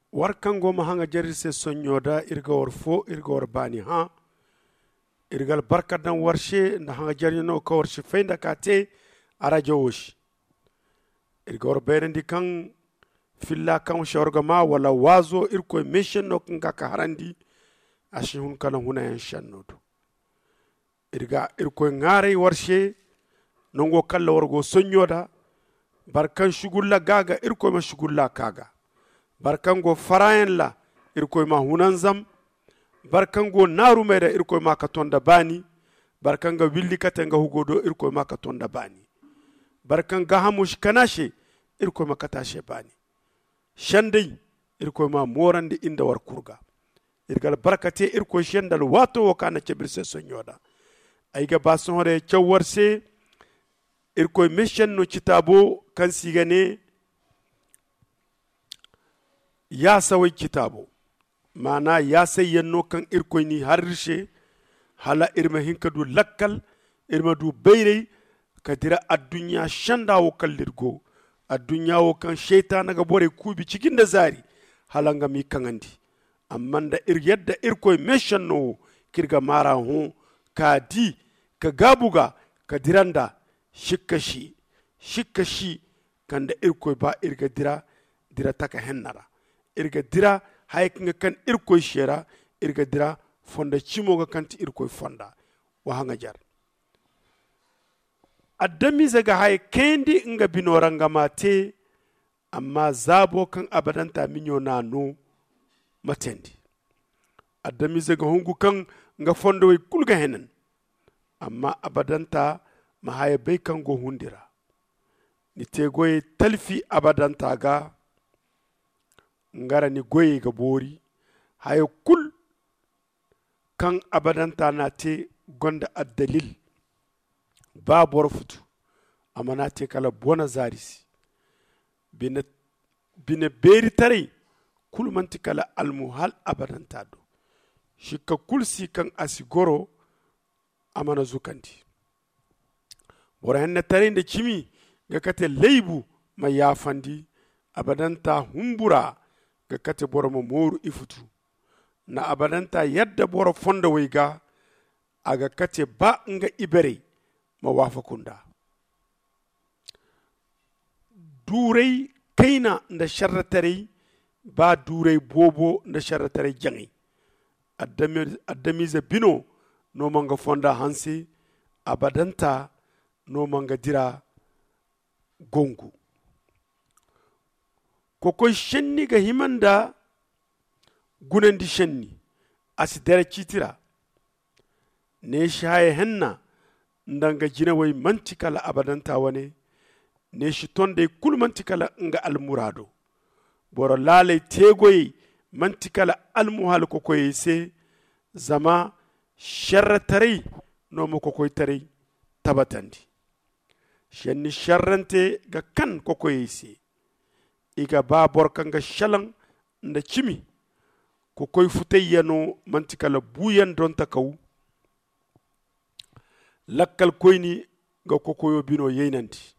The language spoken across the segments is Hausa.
warkango ma hanga jarise sonyoda irga war fo irga war bani ha irgal barkadan warshe na hanga jarino ka warshe feinda kate arajo wosh irga war berendi kan filla kan shorga ma wala wazo irko mission no kan ka harandi ashi hun kana huna yan shannodo irga irko ngare warshe nongo kala wargo sonyoda barkan shugulla gaga irko ma shugulla kaga barkango farayen la irkoy ma hunanzam barkango naru meda irkoy ma katonda bani barkanga willi katenga hugodo irkoy ma katonda bani barkanga hamush kanashe irkoy ma katashe bani shandai irkoy ma morande inda war kurga irgal barkate irkoy shendal wato wakana cebirse sonyoda ayga basonre cewwarse irkoy mission no kitabo kan sigane ya sawai kitabo mana ya sayyanno kan irkoyni harshe hala irma hinkadu lakkal irma du beyrey kadira addunya shandawo kallirgo addunya kan shaytana ga bore kubi cikin da zari halanga mi kangandi amma da yadda irkoy mission no kirga mara hu kadi ka gabuga kadiranda shikashi kanda irkoy ba irga dira taka hennara irga dira haykinga kan irkoy shera irga dira fonda cimoga kanti irkoy fonda wa hanga jar addami zaga hay kendi nga binoranga mate amma zabo kan abadanta minyo nano matendi addami zaga hungu kan nga fonda way kulga henen amma abadanta ma hay bay kan go hundira ni tegoy talfi abadanta ga ngara ni goye ga bori hayo kul kan abadanta na te gonda addalil ba bor futu amana te kala bona zarisi bina beri tare kul manti kala almuhal abadanta do shikka kulsi kan asigoro amana zukandi bora henne tare nde cimi ga kate leibu ma yafandi abadanta humbura ga kate boro mo moru ifutu na abadanta yadda boro fonda waiga aga kate ba nga ibere ma wafakunda durei kaina nda sharratare ba durei bobo nda sharratare jangi addamiza bino no manga fonda hansi abadanta no manga dira gongu koko shenni ga himanda gunandi shenni asidara chitira ne shaye henna ndanga jina way mantikala abadanta wane ne shitonde kul mantikala nga almurado boro lale tegoy mantikala almuhal koko yese zama sharratari no mo koko tare tabatandi shenni sharrante ga kan koko yese iga ba borkanga shalan nda cimi ko koy futayano mantikala buyan don takaw lakkal koyni ga kokoyo bino yeynanti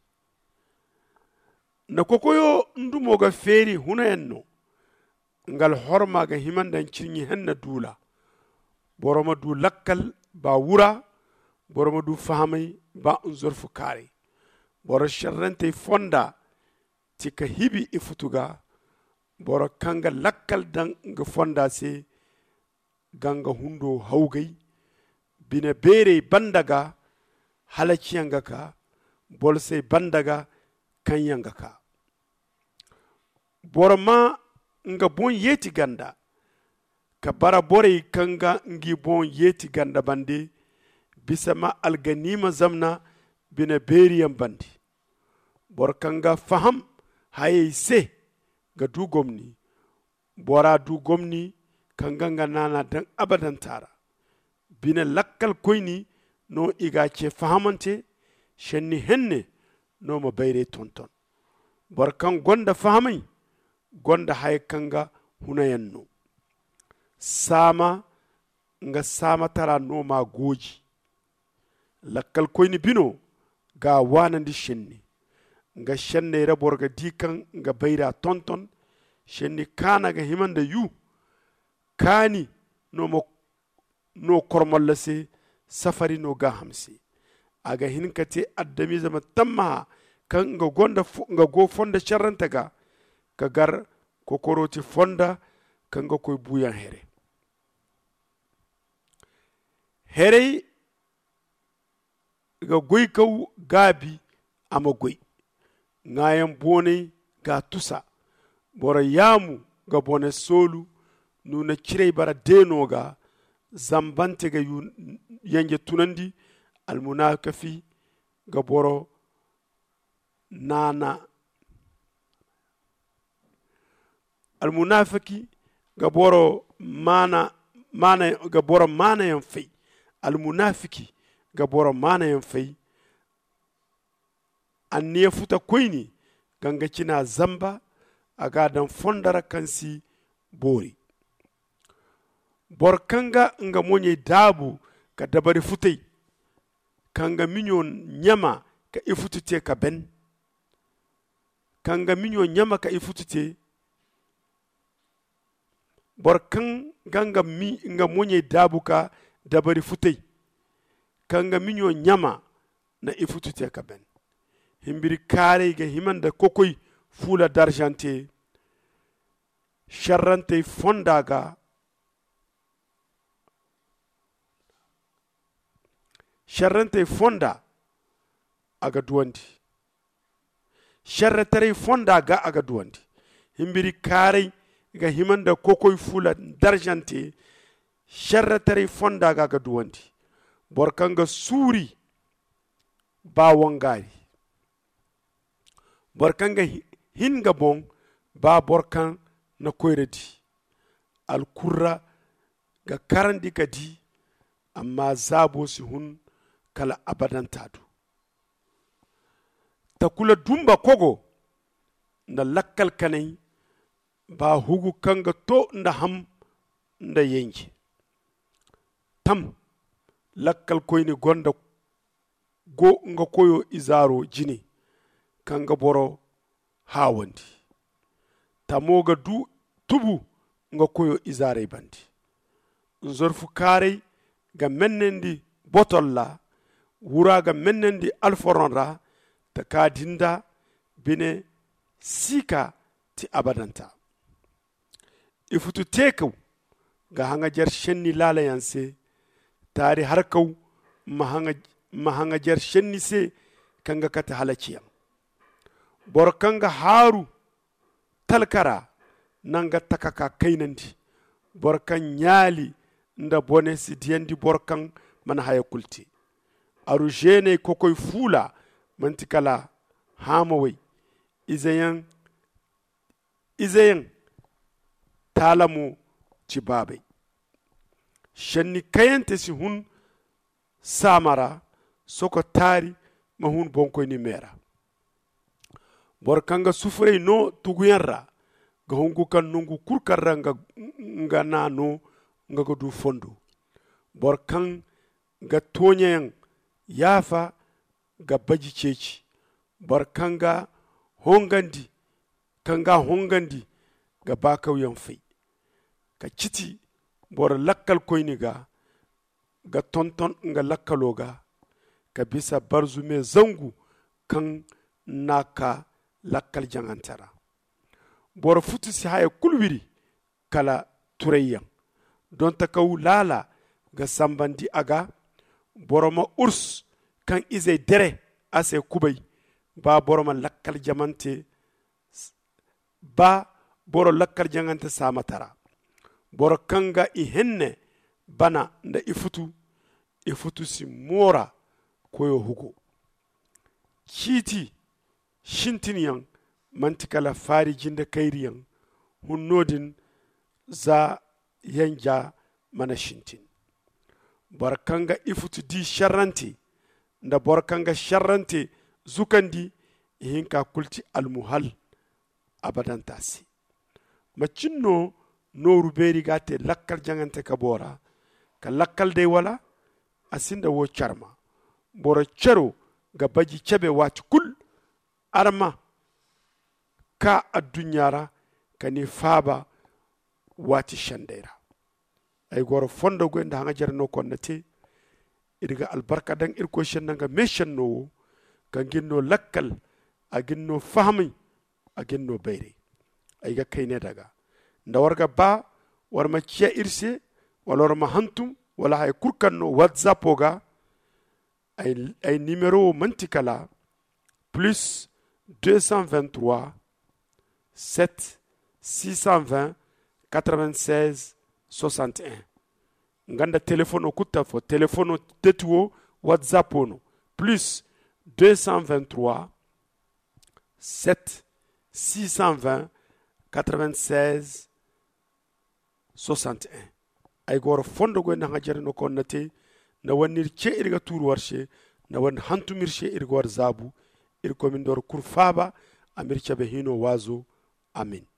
na kokoyo ndumo ga feri hunayenno ngal horma ga himandan cirni henna dula boroma du lakkal ba wura boroma du fahamay ba unzorfu kare boro sharrante fonda tika hibi ifutuga boro kanga lakkal dan nga fonda se ganga hundo hawgay bina bere bandaga halaciyanga ka bolse bandaga kanyanga ka boro ma nga bon yeti ganda ka bara bore kanga ngi bon yeti ganda bande bisama alganima zamna bina beriyam bandi boro kanga faham haye se ga du gomni bora du gomni kanganga nana dan abadan tara bina lakkal koyni no iga ce fahamante shenni henne no ma bayre tonton bor kan gonda fahamai gonda hay kanga hunayenno sama nga sama tara no ma goji lakkal koyni bino ga wanandi shenni nga shenne ra borga dikan nga bayra tonton shenni kana ga himanda yu kani no kormolla se safari no ga hamse aga hinkate addami zama tamma kan nga go fonda sharranta ga ka gar kokoroti fonda kan ga koy buyan here ga goy kaw gabi ama goy ngayan bone ga tusa bora yamu ga bone solu nuna cirey bara deno ga zambante ga yange tunandi almunakafi ga boro nana almunafiki ga boro mana ga boro mana yan fai almunafiki ga boro mana yan fai an ne futa koyni ganga kina zamba aga dan fondara kansi bori bor kanga nga monye dabu ka dabari futai kanga minyo nyama ka ifutute ka ben kanga minyo nyama ka ifutute bor kan ganga nga monye dabu ka dabari futai kanga minyo nyama na ifutute ka ben himbiri kare ga himanda kokoy fula d'argente sharrante fondaga sharrante fonda aga duwandi sharratare fonda ga aga duwandi himbiri kare ga himanda kokoy fula d'argente sharratare fonda ga aga duwandi borkanga suri ba wangari borkanga hinga bon ba borkan na koyredi alkurra ga karandi kadi amma zabo si hun kala abadan tadu takula dumba kogo na lakkal kanai ba hugu kanga to nda ham nda yenje tam lakkal koyni gonda go nga koyo izaro jini kanga boro hawandi tamoga tubu nga koyo izare bandi nzorfu kare ga mennendi botolla wura ga mennendi alforonra ta kadinda bine sika ti abadanta ifutu teku ga hanga jar shenni lala yanse tari harkau mahanga jar shenni se kanga kata halaciyam borkanga haru talkara nanga takaka kainandi borkan nyali nda bone si diyendi borkan man haya kulti aru jene kokoy fula mantikala hamawai izayan talamu cibabai shanni kayante si hun samara soko tari mahun bonkoy ni mera borkanga sufrey no tuguyanra ga hongu kan nungu kurkarra nga nano nga go du fondo borkan ga tonyen yafa ga baji ceci borkanga hongandi kanga hongandi ga bakaw yan fai ka citi bor lakkal koyni ga tonton nga lakkaloga ka bisa barzume zangu kan naka lakkal jangantara bor futu si haya kulwiri kala turayyan don ta kaw lala ga sambandi aga boroma urs kan izai dere ase kubai ba boroma lakkal jamante ba boro lakkal jangante samatara boro kanga i henne bana nda ifutu si mora koyo hugo kiti shintiniyan mantikala fari jinda kairiyan hunnodin za yanja mana shintin barkanga ifutu di sharranti nda barkanga sharranti zukandi hinka kulti almuhal abadan tasi macinno noru beri gate lakkal jangante ka bora ka lakkal de wala asinda wo charma bora chero ga baji chebe wati kul arma ka addunyara kani faba wati shandera ay goro fondo go nda hanga jarno konnate irga albarka dan irko shennanga meshanno kan ginno lakkal a ginno fahmi a ginno bayre ay ga kayne daga nda warga ba warma ciya irse wala warma hantum wala hay kurkanno whatsapp oga ay numéro mantikala plus 223 7 620 96 61 nganda téléphone o kutta fo téléphone tetuo whatsapp ono plus 223 7 620 96 61 ay goro fondo go na jarino konnate na wanir ce irga tur warshe na wan hantumirche irga war zabu irko min dor kurfaba amirce be hino wazo amin